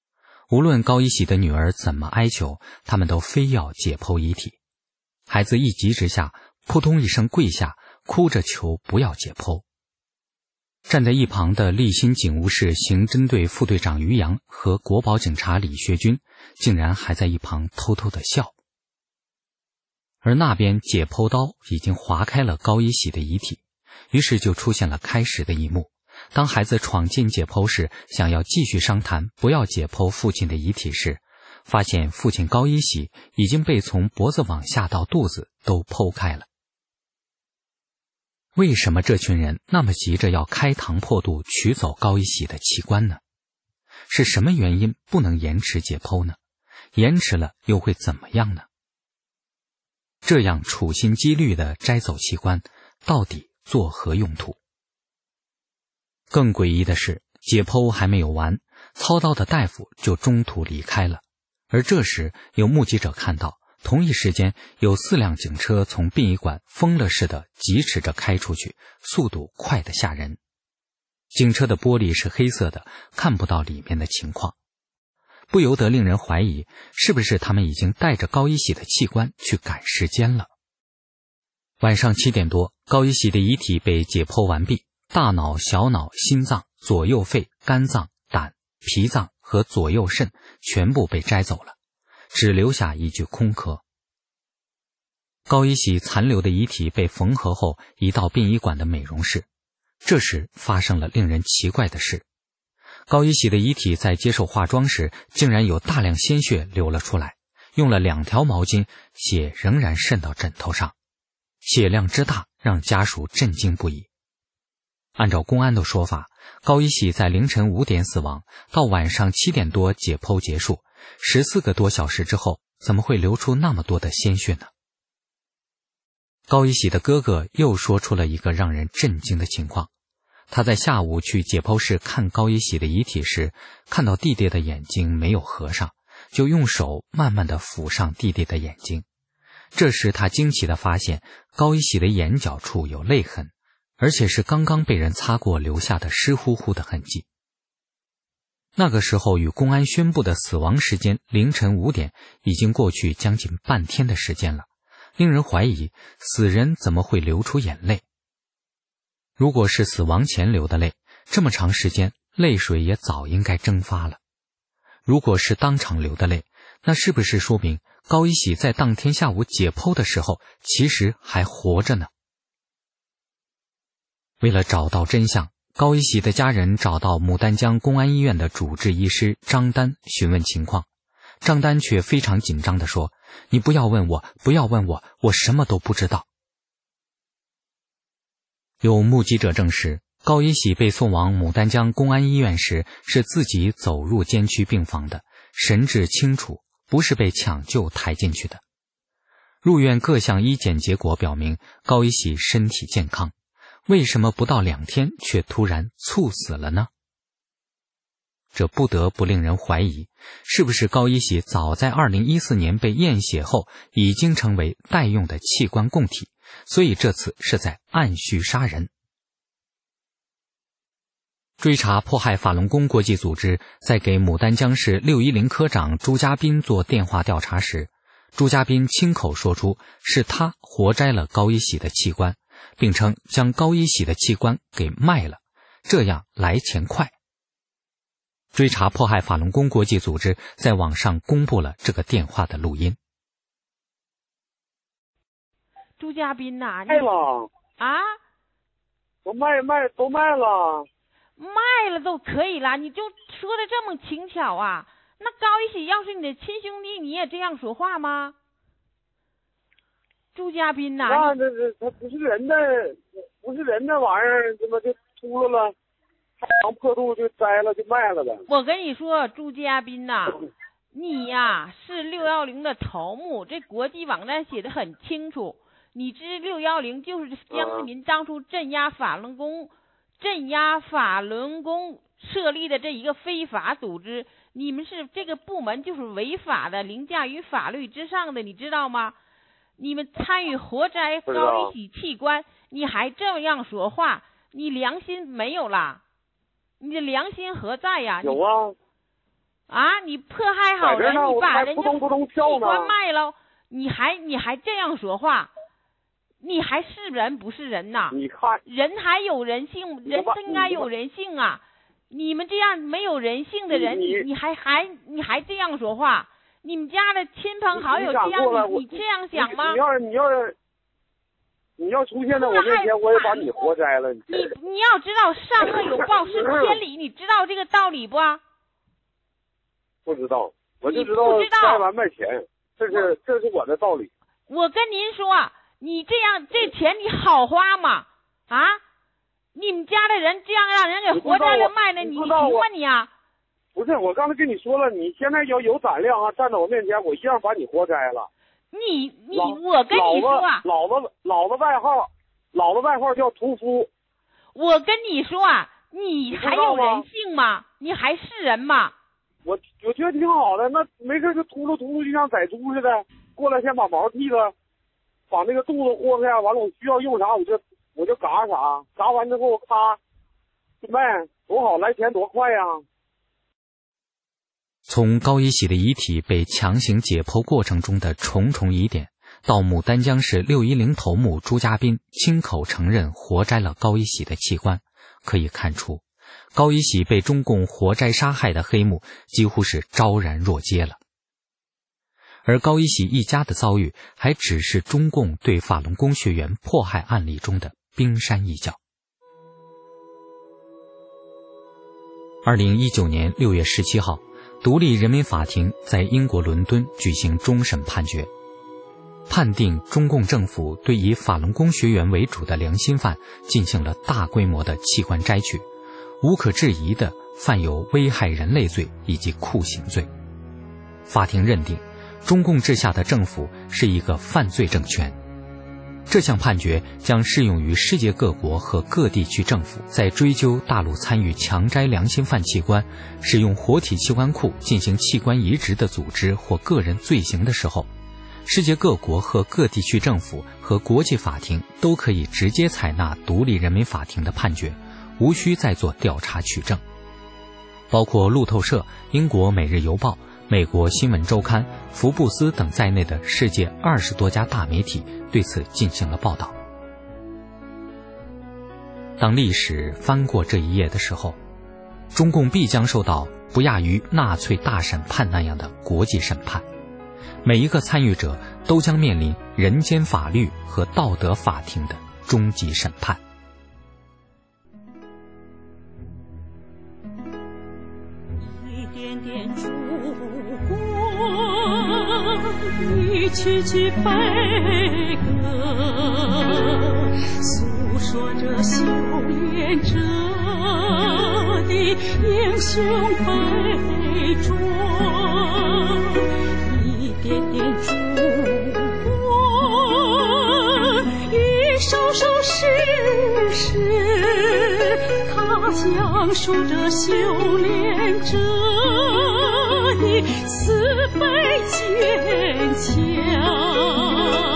无论高一喜的女儿怎么哀求，他们都非要解剖遗体。孩子一急之下，扑通一声跪下，哭着求不要解剖。站在一旁的立新警务室刑侦队副队长于洋和国保警察李学军竟然还在一旁偷偷的笑。而那边解剖刀已经划开了高一喜的遗体，于是就出现了开始的一幕。当孩子闯进解剖室，想要继续商谈不要解剖父亲的遗体时，发现父亲高一喜已经被从脖子往下到肚子都剖开了。为什么这群人那么急着要开膛破肚取走高一喜的器官呢？是什么原因不能延迟解剖呢？延迟了又会怎么样呢？这样处心积虑地摘走器官，到底作何用途？更诡异的是，解剖还没有完，操刀的大夫就中途离开了。而这时有目击者看到，同一时间有四辆警车从殡仪馆疯了似的疾驰着开出去，速度快得吓人。警车的玻璃是黑色的，看不到里面的情况，不由得令人怀疑，是不是他们已经带着高一喜的器官去赶时间了。晚上七点多，高一喜的遗体被解剖完毕，大脑、小脑、心脏、左右肺、肝脏、胆、脾脏和左右肾全部被摘走了，只留下一具空壳。高一喜残留的遗体被缝合后移到殡仪馆的美容室。这时发生了令人奇怪的事，高一喜的遗体在接受化妆时竟然有大量鲜血流了出来，用了两条毛巾，血仍然渗到枕头上，血量之大让家属震惊不已。按照公安的说法，高一喜在凌晨五点死亡，到晚上七点多解剖结束，十四个多小时之后，怎么会流出那么多的鲜血呢？高一喜的哥哥又说出了一个让人震惊的情况，他在下午去解剖室看高一喜的遗体时，看到弟弟的眼睛没有合上，就用手慢慢地抚上弟弟的眼睛。这时他惊奇地发现，高一喜的眼角处有泪痕，而且是刚刚被人擦过留下的湿乎乎的痕迹。那个时候与公安宣布的死亡时间凌晨五点已经过去将近半天的时间了，令人怀疑死人怎么会流出眼泪。如果是死亡前流的泪，这么长时间泪水也早应该蒸发了。如果是当场流的泪，那是不是说明高一喜在当天下午解剖的时候其实还活着呢？为了找到真相，高一喜的家人找到牡丹江公安医院的主治医师张丹询问情况。张丹却非常紧张地说，你不要问我，不要问我，我什么都不知道。有目击者证实，高一喜被送往牡丹江公安医院时是自己走入监区病房的，神志清楚，不是被抢救抬进去的。入院各项医检结果表明高一喜身体健康，为什么不到两天却突然猝死了呢？这不得不令人怀疑，是不是高一喜早在二零一四年被验血后已经成为待用的器官供体，所以这次是在按序杀人。追查迫害法轮功国际组织在给牡丹江市六一零科长朱家斌做电话调查时，朱家斌亲口说出是他活摘了高一喜的器官，并称将高一喜的器官给卖了，这样来钱快。追查迫害法轮功国际组织在网上公布了这个电话的录音。 朱家斌呐、啊， 卖了啊， 都卖卖都卖了， 卖了都可以了，你就说的这么轻巧啊？那高一喜要是你的亲兄弟，你也这样说话吗？朱家斌呐、 啊，那这这他不是人的，不是人的玩意儿，怎么就秃噜了？开膛破肚就摘了就卖了呗。 我跟你说，朱家斌呐、啊，你呀、啊、是六幺零的头目，这国际网站写的很清楚。你知六幺零就是江泽民当初镇压法轮功、镇压法轮功设立的这一个非法组织，你们是这个部门就是违法的，凌驾于法律之上的，你知道吗？你们参与活摘高一喜器官，你还这样说话，你良心没有啦？你的良心何在呀？ 有啊， 啊，你迫害好人，你把人家器官卖了，你还你还这样说话，你还是人不是人呐？ 你看， 人还有人性，人应该有人性啊！你们这样没有人性的人，你你还还你还这样说话？你们家的亲朋好友这样，你你这样想吗？ 你要是你要是你要出现在我面前，我也把你活摘了。你你要知道善恶有报，是天理，你知道这个道理不？ 不知道，我就知道摘完卖钱，这是这是我的道理。 我跟您说，你这样这钱你好花吗？啊，你们家的人这样让人给活摘了卖了，你行吗你啊？ 不是，我刚才跟你说了，你现在要有胆量啊，站在我面前，我一样把你活摘了。 你你我跟你说啊， 老子老子外号，老子外号叫屠夫。 我跟你说啊，你还有人性吗？你还是人吗？ 我我觉得挺好的，那没事就秃噜秃噜，就像宰猪似的，过来先把毛剃了，把那个肚子豁开，完了我需要用啥我就我就嘎啥，嘎完之后咔就卖，多好，来钱多快呀！ 从高一喜的遗体被强行解剖过程中的重重疑点，到牡丹江市六一零头目朱家斌亲口承认活摘了高一喜的器官，可以看出高一喜被中共活摘杀害的黑幕几乎是昭然若揭了。而高一喜一家的遭遇还只是中共对法轮功学员迫害案例中的冰山一角。二零一九年六月十七号，独立人民法庭在英国伦敦举行终审判决，判定中共政府对以法轮功学员为主的良心犯进行了大规模的器官摘取，无可置疑的犯有危害人类罪以及酷刑罪。法庭认定中共治下的政府是一个犯罪政权。这项判决将适用于世界各国和各地区政府在追究大陆参与强摘良心犯器官、使用活体器官库进行器官移植的组织或个人罪行的时候，世界各国和各地区政府和国际法庭都可以直接采纳独立人民法庭的判决，无需再做调查取证。包括路透社、英国每日邮报、美国新闻周刊、福布斯等在内的世界二十多家大媒体对此进行了报道。当历史翻过这一页的时候，中共必将受到不亚于纳粹大审判那样的国际审判，每一个参与者都将面临人间法律和道德法庭的终极审判。 一点点烛光，一曲曲悲歌，诉说着修炼者的英雄悲壮。一点点烛光，一首首诗诗，它讲述着修炼者的慈悲坚强。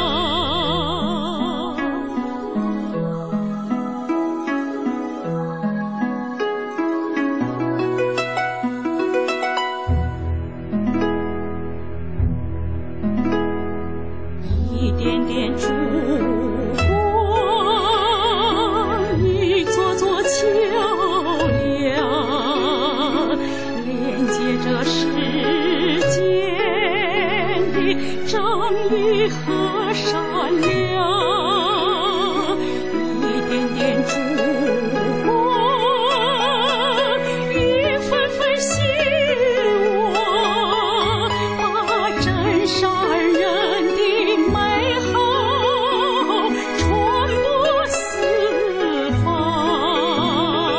一点点烛光，一座座桥梁，连接着世间的正义和善良。一点点烛光，一份份希望，把真善人的美好传播四方。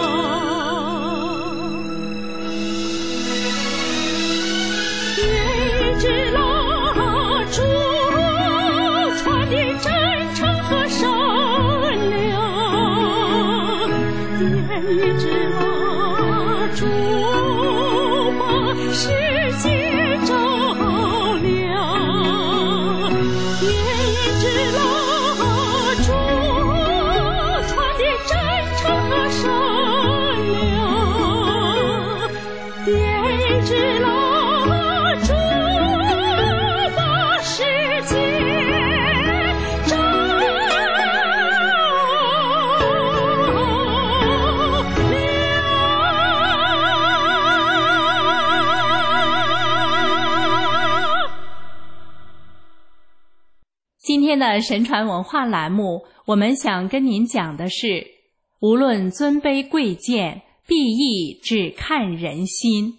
点一支蜡烛，传递真诚和善良。点一支蜡烛，把世界照亮。点一支蜡烛，传递真诚和善良。点一支蜡烛。 天的神传文化栏目，我们想跟您讲的是，无论尊卑贵贱，必义只看人心。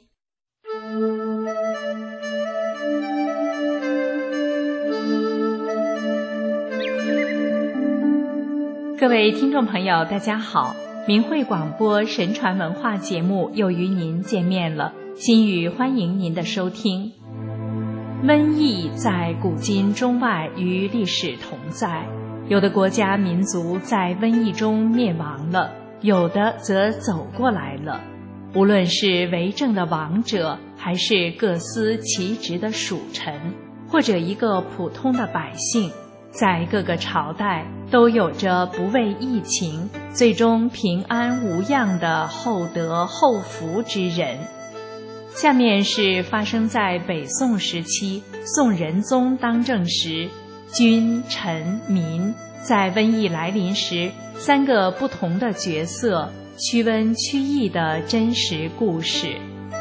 各位听众朋友，大家好，明慧广播神传文化节目又与您见面了，心语欢迎您的收听。瘟疫在古今中外与历史同在，有的国家民族在瘟疫中灭亡了，有的则走过来了。无论是为政的王者，还是各司其职的属臣，或者一个普通的百姓，在各个朝代都有着不畏疫情，最终平安无恙的厚德厚福之人。下面是发生在北宋时期宋仁宗当政时，君臣民在瘟疫来临时三个不同的角色驱瘟驱疫的真实故事。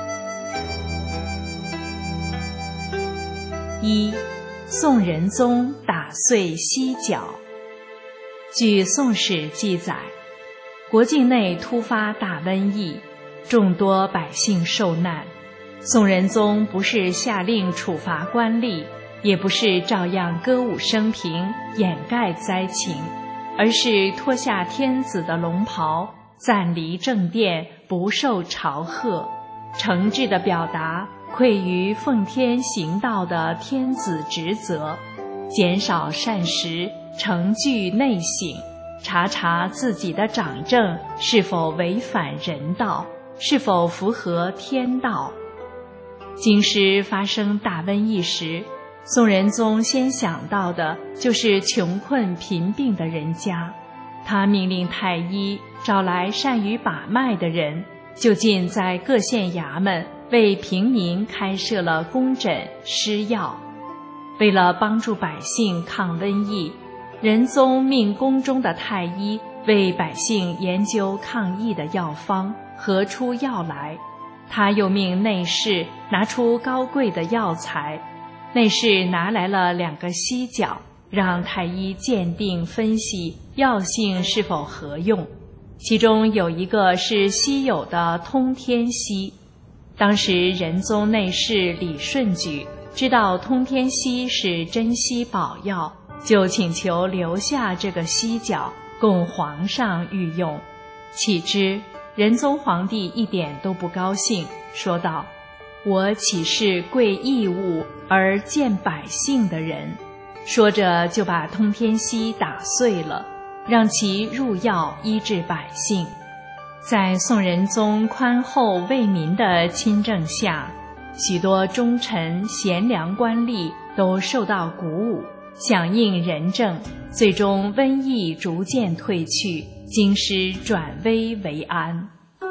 一、宋仁宗打碎犀角。据《宋史》记载，国境内突发大瘟疫，众多百姓受难。宋仁宗不是下令处罚官吏，也不是照样歌舞升平掩盖灾情，而是脱下天子的龙袍，暂离正殿，不受朝贺，诚挚地表达愧于奉天行道的天子职责，减少膳食，承具内省，查查自己的掌政是否违反人道，是否符合天道。京师发生大瘟疫时，宋仁宗先想到的就是穷困贫病的人家，他命令太医找来善于把脉的人，就近在各县衙门为平民开设了公诊施药。为了帮助百姓抗瘟疫，仁宗命宫中的太医为百姓研究抗疫的药方，合出药来。他又命内侍拿出高贵的药材，内侍拿来了两个犀角，让太医鉴定分析药性是否合用。其中有一个是稀有的通天犀。当时仁宗内侍李顺举知道通天犀是珍稀宝药，就请求留下这个犀角供皇上御用。岂知仁宗皇帝一点都不高兴，说道：“我岂是贵义物而贱百姓的人？”说着就把通天犀打碎了，让其入药医治百姓。在宋仁宗宽厚为民的亲政下，许多忠臣贤良官吏都受到鼓舞，响应仁政，最终瘟疫逐渐退去，京师转危为安。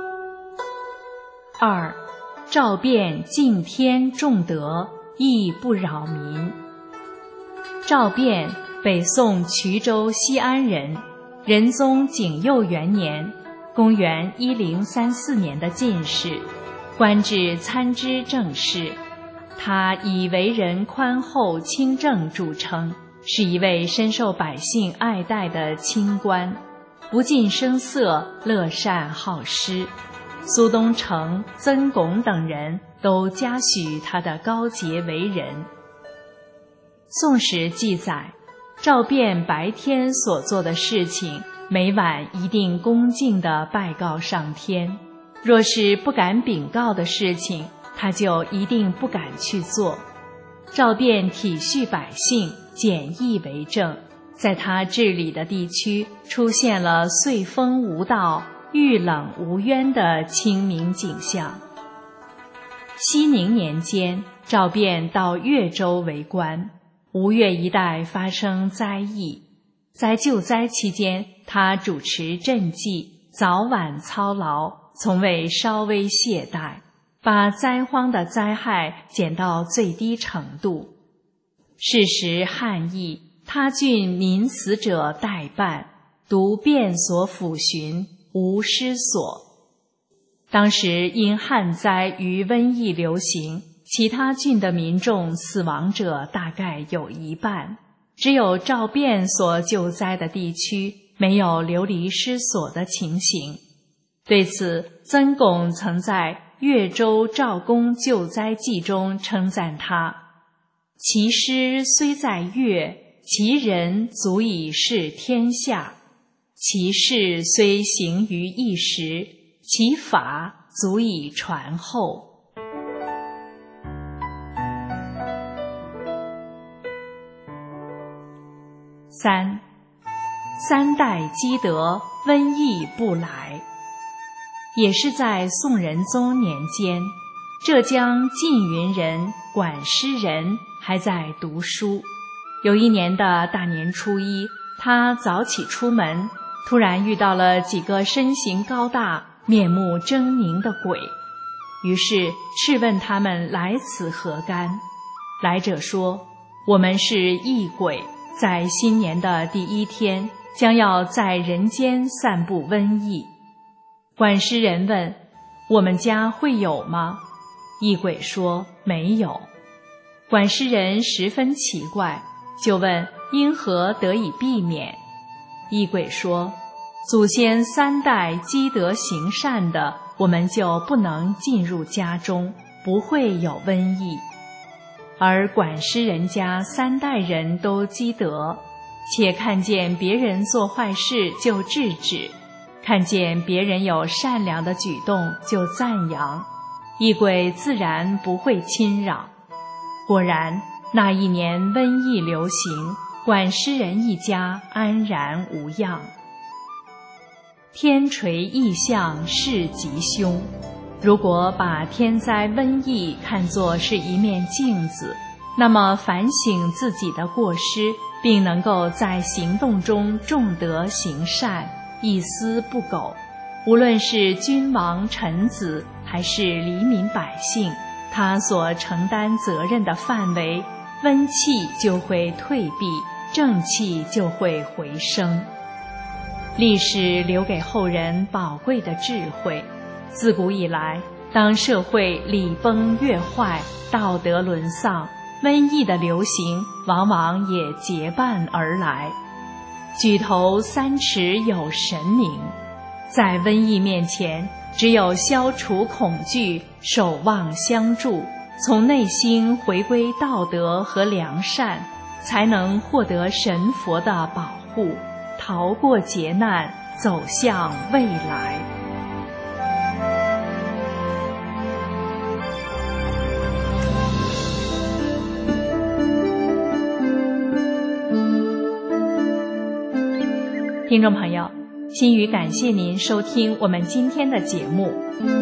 二、赵卞敬天重德，义不扰民。赵卞，北宋衢州西安人，仁宗景佑元年（公元一零三四年）的进士，官至参知政事。他以为人宽厚清正著称，是一位深受百姓爱戴的清官，不近声色，乐善好施。苏东成、曾巩等人都嘉许他的高洁为人。宋史记载，赵卞白天所做的事情，每晚一定恭敬地拜告上天，若是不敢禀告的事情，他就一定不敢去做。赵卞体恤百姓，简易为政，在他治理的地区出现了岁丰无道，遇冷无冤的清明景象。熙宁年间，赵卞到越州为官，吴越一带发生灾疫，在救灾期间，他主持赈济，早晚操劳，从未稍微懈怠，把灾荒的灾害减到最低程度。是时旱疫，他郡民死者待办，独卞所抚巡，无失所。当时因旱灾与瘟疫流行，其他郡的民众死亡者大概有一半， 只有赵卞所救灾的地区没有流离失所的情形。对此，曾巩曾在《越州赵公救灾记》中称赞他：其师虽在越，其人足以示天下；其事虽行于一时，其法足以传后。三，三代积德，瘟疫不来。也是在宋仁宗年间，浙江缙云人管师仁还在读书。有一年的大年初一，他早起出门，突然遇到了几个身形高大、面目狰狞的鬼，于是斥问他们来此何干。来者说：我们是异鬼，在新年的第一天将要在人间散布瘟疫。管师人问：我们家会有吗？异鬼说：没有。管师人十分奇怪，就问因何得以避免。异鬼说：祖先三代积德行善的，我们就不能进入家中，不会有瘟疫。而管师人家三代人都积德，且看见别人做坏事就制止，看见别人有善良的举动就赞扬，异鬼自然不会侵扰。果然，那一年瘟疫流行，管师人一家安然无恙。天垂异象是吉凶，如果把天灾瘟疫看作是一面镜子，那么反省自己的过失，并能够在行动中重德行善，一丝不苟，无论是君王臣子还是黎民百姓，他所承担责任的范围，瘟气就会退避，正气就会回升。历史留给后人宝贵的智慧。自古以来，当社会礼崩乐坏，道德沦丧，瘟疫的流行往往也结伴而来。举头三尺有神明，在瘟疫面前，只有消除恐惧，守望相助，从内心回归道德和良善，才能获得神佛的保护，逃过劫难，走向未来。听众朋友，心语感谢您收听我们今天的节目。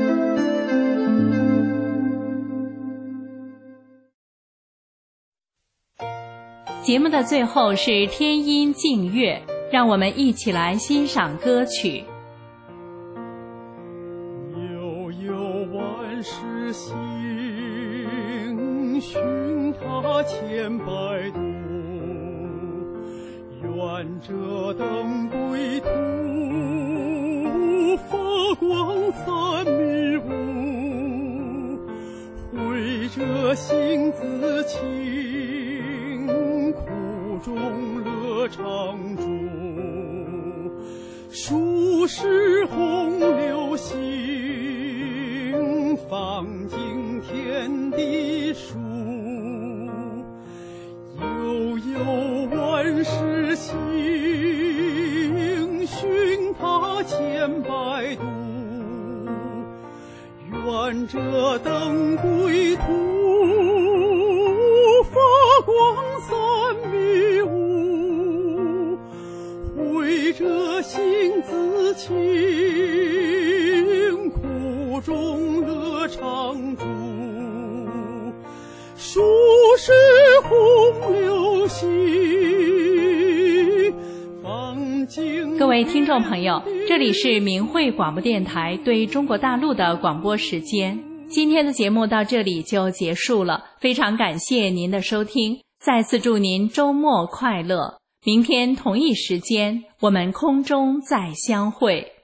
节目的最后是天音静乐，让我们一起来欣赏歌曲。 悠悠万世行，寻他千百度，愿这灯归途，发光三迷雾，会这心自清，苦中乐常驻，数世洪流行，放尽天地数，悠悠万世行，寻他千百度，愿这灯归途，发光三迷雾，会这心自清，苦中乐常驻，数世洪流行。 各位听众朋友，这里是明慧广播电台对中国大陆的广播时间。今天的节目到这里就结束了，非常感谢您的收听，再次祝您周末快乐。明天同一时间，我们空中再相会。